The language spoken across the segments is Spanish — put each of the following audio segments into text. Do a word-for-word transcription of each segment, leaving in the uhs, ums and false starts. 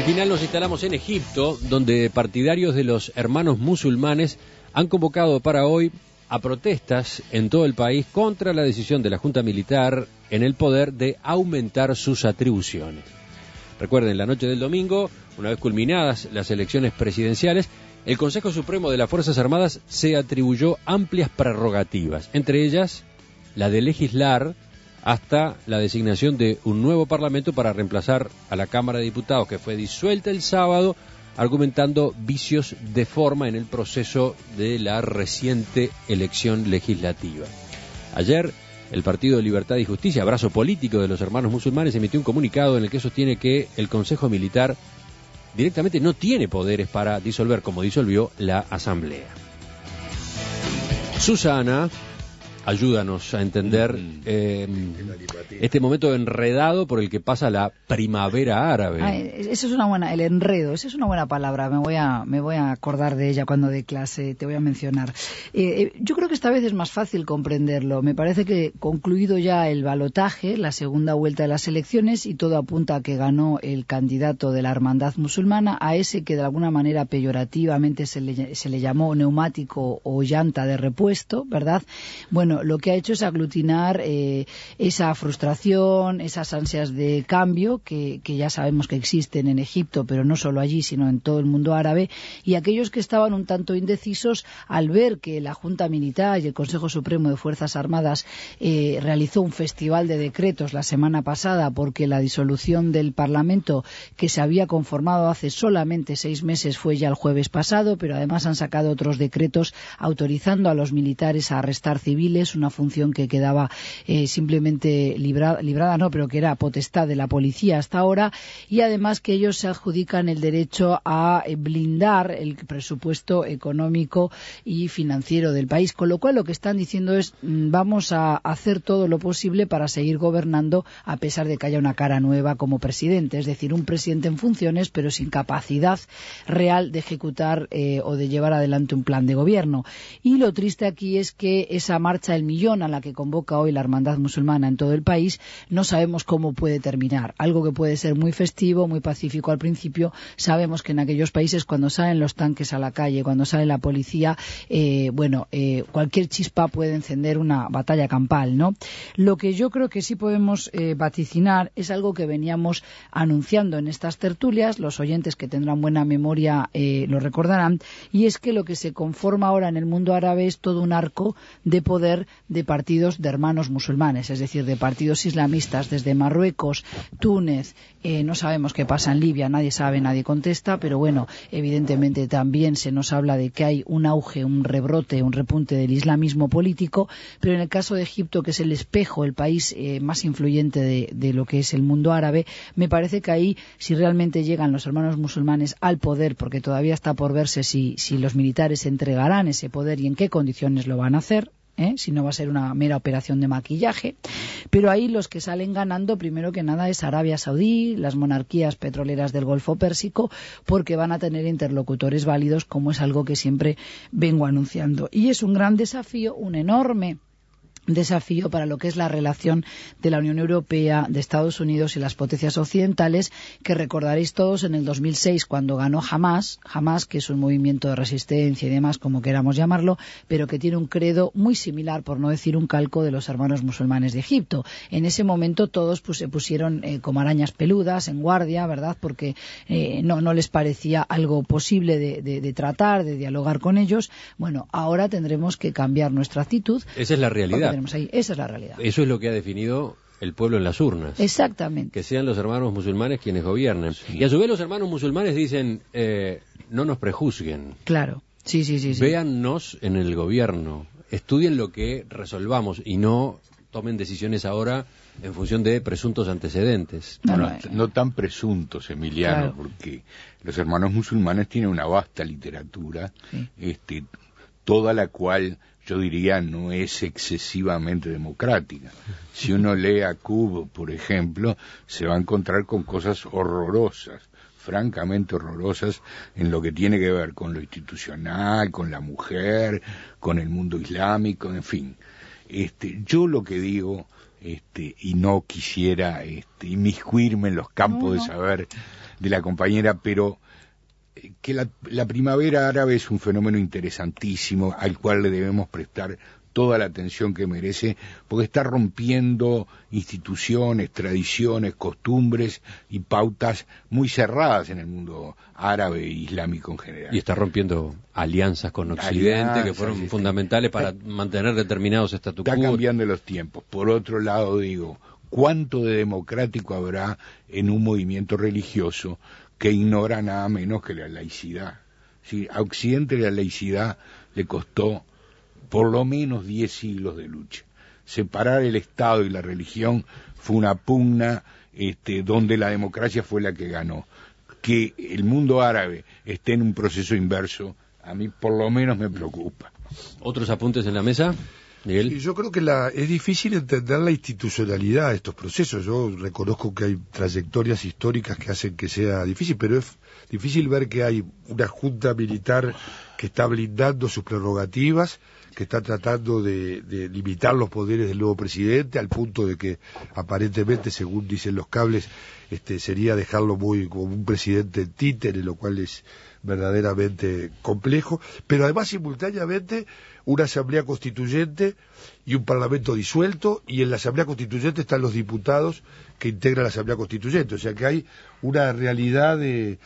final nos instalamos en Egipto, donde partidarios de los hermanos musulmanes han convocado para hoy a protestas en todo el país contra la decisión de la Junta Militar en el poder de aumentar sus atribuciones. Recuerden, la noche del domingo, una vez culminadas las elecciones presidenciales, el Consejo Supremo de las Fuerzas Armadas se atribuyó amplias prerrogativas, entre ellas la de legislar hasta la designación de un nuevo parlamento para reemplazar a la Cámara de Diputados, que fue disuelta el sábado, argumentando vicios de forma en el proceso de la reciente elección legislativa. Ayer, el Partido de Libertad y Justicia, brazo político de los hermanos musulmanes, emitió un comunicado en el que sostiene que el Consejo Militar directamente no tiene poderes para disolver, como disolvió la Asamblea. Susana, ayúdanos a entender eh, este momento enredado por el que pasa la primavera árabe. Ah, eso es una buena, el enredo, esa es una buena palabra. Me voy a, me voy a acordar de ella cuando dé clase, te voy a mencionar. Eh, yo creo que esta vez es más fácil comprenderlo. Me parece que concluido ya el balotaje, la segunda vuelta de las elecciones, y todo apunta a que ganó el candidato de la hermandad musulmana, a ese que de alguna manera peyorativamente se le, se le llamó neumático o llanta de repuesto, ¿verdad? Bueno, lo que ha hecho es aglutinar eh, esa frustración, esas ansias de cambio que, que ya sabemos que existen en Egipto, pero no solo allí, sino en todo el mundo árabe, y aquellos que estaban un tanto indecisos al ver que la Junta Militar y el Consejo Supremo de Fuerzas Armadas eh, realizó un festival de decretos la semana pasada porque la disolución del Parlamento, que se había conformado hace solamente seis meses, fue ya el jueves pasado, pero además han sacado otros decretos autorizando a los militares a arrestar civiles, una función que quedaba eh, simplemente libra, librada, no, pero que era potestad de la policía hasta ahora, y además que ellos se adjudican el derecho a eh, blindar el presupuesto económico y financiero del país, con lo cual lo que están diciendo es mmm, vamos a hacer todo lo posible para seguir gobernando a pesar de que haya una cara nueva como presidente, es decir, un presidente en funciones pero sin capacidad real de ejecutar eh, o de llevar adelante un plan de gobierno. Y lo triste aquí es que esa marcha el millón a la que convoca hoy la hermandad musulmana en todo el país, no sabemos cómo puede terminar. Algo que puede ser muy festivo, muy pacífico al principio. Sabemos que en aquellos países, cuando salen los tanques a la calle, cuando sale la policía, eh, bueno, eh, cualquier chispa puede encender una batalla campal, ¿no? Lo que yo creo que sí podemos eh, vaticinar es algo que veníamos anunciando en estas tertulias, los oyentes que tendrán buena memoria eh, lo recordarán, y es que lo que se conforma ahora en el mundo árabe es todo un arco de poder de partidos de hermanos musulmanes, es decir, de partidos islamistas desde Marruecos, Túnez, eh, no sabemos qué pasa en Libia, nadie sabe, nadie contesta, pero bueno, evidentemente también se nos habla de que hay un auge, un rebrote, un repunte del islamismo político, pero en el caso de Egipto, que es el espejo, el país eh, más influyente de, de lo que es el mundo árabe, me parece que ahí, si realmente llegan los hermanos musulmanes al poder, porque todavía está por verse si, si los militares entregarán ese poder y en qué condiciones lo van a hacer, ¿Eh? si no va a ser una mera operación de maquillaje, pero ahí los que salen ganando primero que nada es Arabia Saudí, las monarquías petroleras del Golfo Pérsico, porque van a tener interlocutores válidos, como es algo que siempre vengo anunciando. Y es un gran desafío, un enorme desafío para lo que es la relación de la Unión Europea, de Estados Unidos y las potencias occidentales, que recordaréis todos en el dos mil seis cuando ganó Hamas, Hamas que es un movimiento de resistencia y demás, como queramos llamarlo, pero que tiene un credo muy similar, por no decir un calco, de los hermanos musulmanes de Egipto. En ese momento todos pues, se pusieron eh, como arañas peludas, en guardia, ¿verdad?, porque eh, no, no les parecía algo posible de, de, de tratar, de dialogar con ellos. Bueno, ahora tendremos que cambiar nuestra actitud. Esa es la realidad. Ahí. Esa es la realidad. Eso es lo que ha definido el pueblo en las urnas. Exactamente. Que sean los hermanos musulmanes quienes gobiernen. Sí. Y a su vez los hermanos musulmanes dicen, eh, no nos prejuzguen. Claro, sí, sí, sí, sí. Véannos en el gobierno, estudien lo que resolvamos y no tomen decisiones ahora en función de presuntos antecedentes. No, no, no tan presuntos, Emiliano, claro, porque los hermanos musulmanes tienen una vasta literatura, sí, este, toda la cual yo diría no es excesivamente democrática. Si uno lee a Qutb, por ejemplo, se va a encontrar con cosas horrorosas, francamente horrorosas, en lo que tiene que ver con lo institucional, con la mujer, con el mundo islámico, en fin. Este, yo lo que digo, este, y no quisiera este, inmiscuirme en los campos no, no. de saber de la compañera, pero que la, la primavera árabe es un fenómeno interesantísimo al cual le debemos prestar toda la atención que merece, porque está rompiendo instituciones, tradiciones, costumbres y pautas muy cerradas en el mundo árabe e islámico en general. Y está rompiendo alianzas con Occidente, alianzas, que fueron este, fundamentales para está, mantener determinados statu quo. Está cambiando los tiempos. Por otro lado, digo, ¿cuánto de democrático habrá en un movimiento religioso que ignora nada menos que la laicidad? ¿Sí? A Occidente la laicidad le costó por lo menos diez siglos de lucha. Separar el Estado y la religión fue una pugna este, donde la democracia fue la que ganó. Que el mundo árabe esté en un proceso inverso, a mí por lo menos me preocupa. ¿Otros apuntes en la mesa? Miguel. Yo creo que la, es difícil entender la institucionalidad de estos procesos. Yo reconozco que hay trayectorias históricas que hacen que sea difícil, pero es difícil ver que hay una junta militar que está blindando sus prerrogativas, que está tratando de, de limitar los poderes del nuevo presidente, al punto de que aparentemente, según dicen los cables, este, sería dejarlo muy como un presidente títere, lo cual es verdaderamente complejo, pero además simultáneamente una asamblea constituyente y un parlamento disuelto, y en la asamblea constituyente están los diputados que integran la asamblea constituyente, o sea que hay una realidad de,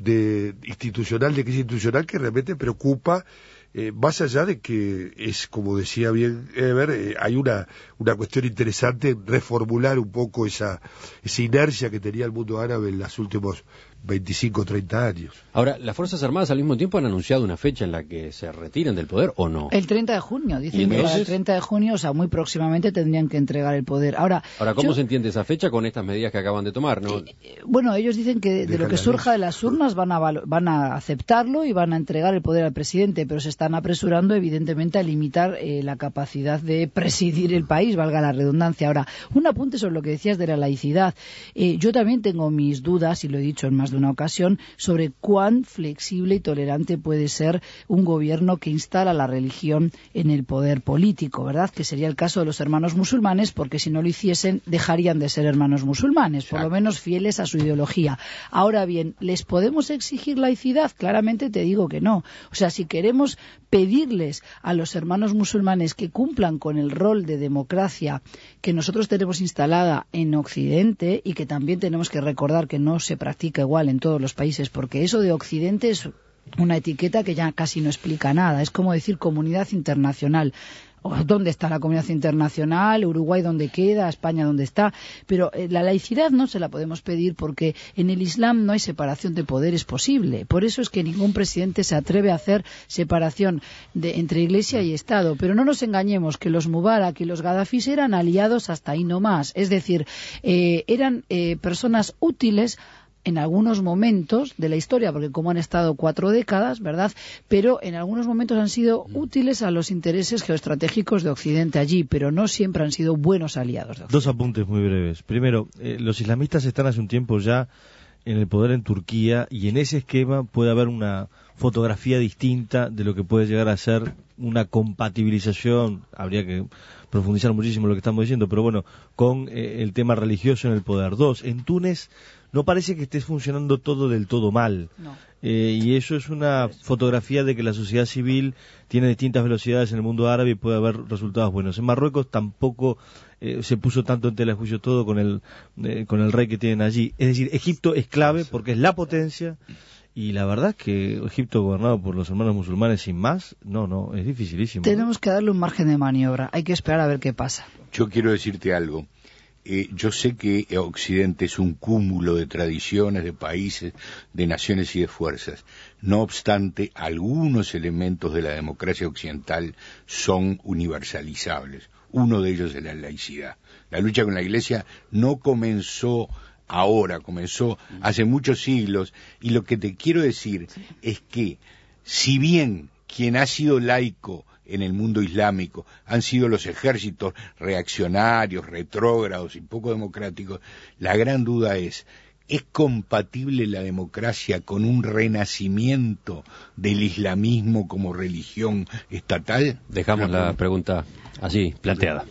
de institucional, de crisis institucional que realmente preocupa. Eh, más allá de que es, como decía bien Eber, eh, hay una, una cuestión interesante en reformular un poco esa, esa inercia que tenía el mundo árabe en los últimos veinticinco o treinta años. Ahora, ¿las Fuerzas Armadas al mismo tiempo han anunciado una fecha en la que se retiran del poder o no? El treinta de junio, dicen que para el treinta de junio, o sea, muy próximamente tendrían que entregar el poder. Ahora, Ahora ¿cómo yo... se entiende esa fecha con estas medidas que acaban de tomar, no? Eh, bueno, ellos dicen que de, de lo que surja de las urnas van a, van a aceptarlo y van a entregar el poder al presidente, pero se están apresurando evidentemente a limitar eh, la capacidad de presidir el país, valga la redundancia. Ahora, un apunte sobre lo que decías de la laicidad. Eh, yo también tengo mis dudas, y lo he dicho en más de una ocasión, sobre cuán flexible y tolerante puede ser un gobierno que instala la religión en el poder político, ¿verdad? Que sería el caso de los hermanos musulmanes, porque si no lo hiciesen dejarían de ser hermanos musulmanes, por lo menos fieles a su ideología. Ahora bien, ¿les podemos exigir laicidad? Claramente te digo que no. O sea, si queremos pedirles a los hermanos musulmanes que cumplan con el rol de democracia que nosotros tenemos instalada en Occidente, y que también tenemos que recordar que no se practica igual en todos los países, porque eso de Occidente es una etiqueta que ya casi no explica nada. Es como decir comunidad internacional. ¿Dónde está la comunidad internacional? ¿Uruguay dónde queda? ¿España dónde está? Pero eh, la laicidad no se la podemos pedir porque en el Islam no hay separación de poderes posible. Por eso es que ningún presidente se atreve a hacer separación de, entre Iglesia y Estado. Pero no nos engañemos que los Mubarak y los Gaddafis eran aliados hasta ahí no más. Es decir, eh, eran eh, personas útiles en algunos momentos de la historia, porque como han estado cuatro décadas, ¿verdad? Pero en algunos momentos han sido útiles a los intereses geoestratégicos de Occidente allí, pero no siempre han sido buenos aliados de Occidente. Dos apuntes muy breves. Primero, eh, los islamistas están hace un tiempo ya en el poder en Turquía, y en ese esquema puede haber una fotografía distinta de lo que puede llegar a ser una compatibilización, habría que profundizar muchísimo lo que estamos diciendo, pero bueno, con eh, el tema religioso en el poder. Dos, en Túnez no parece que esté funcionando todo del todo mal. No. Eh, y eso es una fotografía de que la sociedad civil tiene distintas velocidades en el mundo árabe y puede haber resultados buenos. En Marruecos tampoco eh, se puso tanto en tela de juicio todo con el, eh, con el rey que tienen allí. Es decir, Egipto es clave porque es la potencia, y la verdad es que Egipto gobernado por los hermanos musulmanes sin más, no, no, es dificilísimo. Tenemos que darle un margen de maniobra, hay que esperar a ver qué pasa. Yo quiero decirte algo. Eh, yo sé que Occidente es un cúmulo de tradiciones, de países, de naciones y de fuerzas. No obstante, algunos elementos de la democracia occidental son universalizables. Uno de ellos es la laicidad. La lucha con la Iglesia no comenzó ahora, comenzó hace muchos siglos, y lo que te quiero decir es que, si bien quien ha sido laico en el mundo islámico han sido los ejércitos reaccionarios, retrógrados y poco democráticos, la gran duda es, ¿es compatible la democracia con un renacimiento del islamismo como religión estatal? Dejamos la pregunta así, planteada.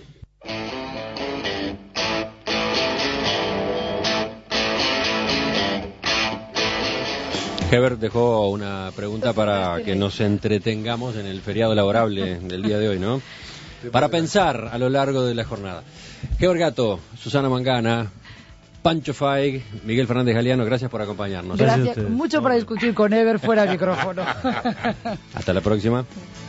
Heber dejó una pregunta para que nos entretengamos en el feriado laborable del día de hoy, ¿no? Para pensar a lo largo de la jornada. Heber Gato, Susana Mangana, Pancho Faig, Miguel Fernández Galeano, gracias por acompañarnos. Gracias, mucho para discutir con Heber fuera del micrófono. Hasta la próxima.